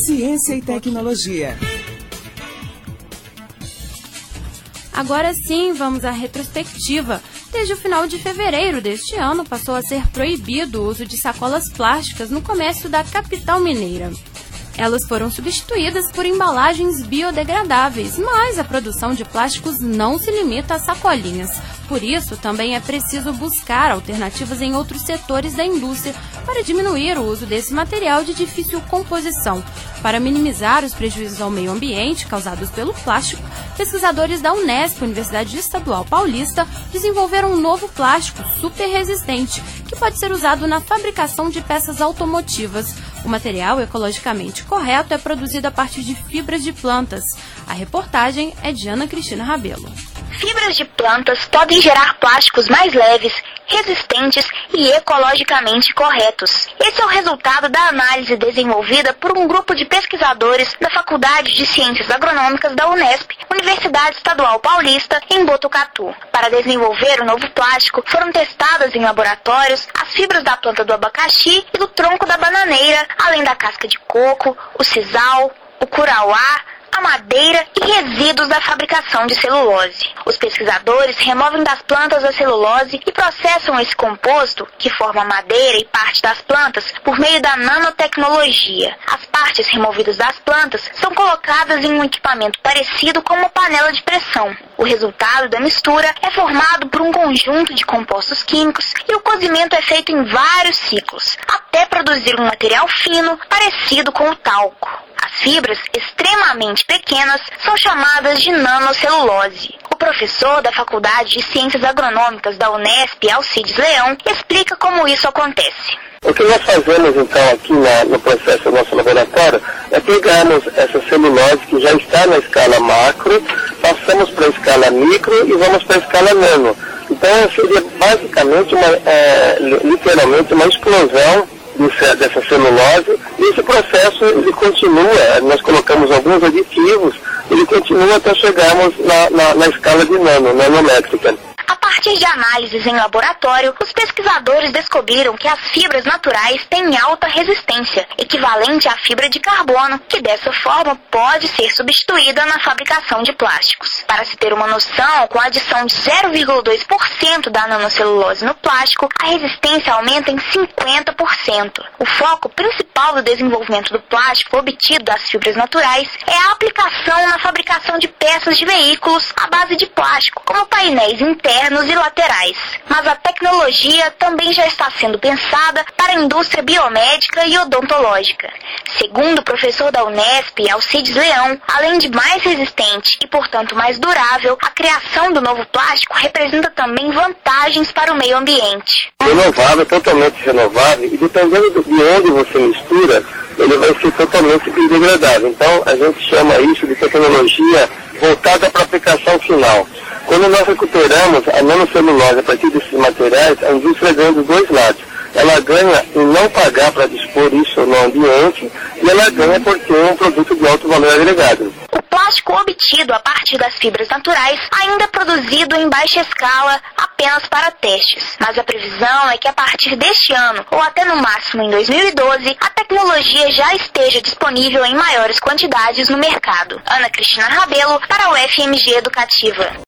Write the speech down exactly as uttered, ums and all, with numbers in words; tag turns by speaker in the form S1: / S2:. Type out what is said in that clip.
S1: Ciência e tecnologia.
S2: Agora sim, vamos à retrospectiva. Desde o final de fevereiro deste ano, passou a ser proibido o uso de sacolas plásticas no comércio da capital mineira. Elas foram substituídas por embalagens biodegradáveis, mas a produção de plásticos não se limita a sacolinhas. Por isso, também é preciso buscar alternativas em outros setores da indústria para diminuir o uso desse material de difícil composição. Para minimizar os prejuízos ao meio ambiente causados pelo plástico, pesquisadores da Unesp, Universidade Estadual Paulista, desenvolveram um novo plástico super resistente que pode ser usado na fabricação de peças automotivas. O material ecologicamente correto é produzido a partir de fibras de plantas. A reportagem é de Ana Cristina Rabelo.
S3: Fibras de plantas podem gerar plásticos mais leves, resistentes e ecologicamente corretos. Esse é o resultado da análise desenvolvida por um grupo de pesquisadores da Faculdade de Ciências Agronômicas da Unesp, Universidade Estadual Paulista, em Botucatu. Para desenvolver o novo plástico, foram testadas em laboratórios as fibras da planta do abacaxi e do tronco da bananeira, além da casca de coco, o sisal, o curauá, a madeira e resíduos da fabricação de celulose. Os pesquisadores removem das plantas a celulose e processam esse composto, que forma a madeira e parte das plantas, por meio da nanotecnologia. As partes removidas das plantas são colocadas em um equipamento parecido com uma panela de pressão. O resultado da mistura é formado por um conjunto de compostos químicos e o cozimento é feito em vários ciclos, até produzir um material fino parecido com o talco. As fibras, extremamente pequenas, são chamadas de nanocelulose. O professor da Faculdade de Ciências Agronômicas da Unesp, Alcides Leão, explica como isso acontece.
S4: O que nós fazemos então aqui na, no processo do nosso laboratório é pegarmos essa celulose que já está na escala macro, passamos para a escala micro e vamos para a escala nano. Então seria basicamente, uma, é, literalmente, uma explosão dessa celulose, e esse processo ele continua, nós colocamos alguns aditivos, ele continua até chegarmos na, na, na escala de nano, nanométrica.
S3: A partir de análises em laboratório, os pesquisadores descobriram que as fibras naturais têm alta resistência, equivalente à fibra de carbono, que dessa forma pode ser substituída na fabricação de plásticos. Para se ter uma noção, com a adição de zero vírgula dois por cento da nanocelulose no plástico, a resistência aumenta em cinquenta por cento. O foco principal do desenvolvimento do plástico obtido das fibras naturais é a aplicação na fabricação de peças de veículos à base de plástico, como painéis internos e laterais. Mas a tecnologia também já está sendo pensada para a indústria biomédica e odontológica. Segundo o professor da Unesp, Alcides Leão, além de mais resistente e, portanto, mais durável, a criação do novo plástico representa também vantagens para o meio ambiente.
S4: Renovável, totalmente renovável, e dependendo de onde você mistura, ele vai ser totalmente biodegradável. Então, a gente chama isso de tecnologia voltada para a aplicação final. Quando nós recuperamos a nanocelulose a partir desses materiais, a indústria ganha dos dois lados. Ela ganha em não pagar para dispor isso no ambiente, e ela ganha por ter um produto de alto valor agregado.
S3: O plástico obtido a partir das fibras naturais ainda é produzido em baixa escala apenas para testes, mas a previsão é que a partir deste ano, ou até no máximo em dois mil e doze, a tecnologia já esteja disponível em maiores quantidades no mercado. Ana Cristina Rabelo, para a U F M G Educativa.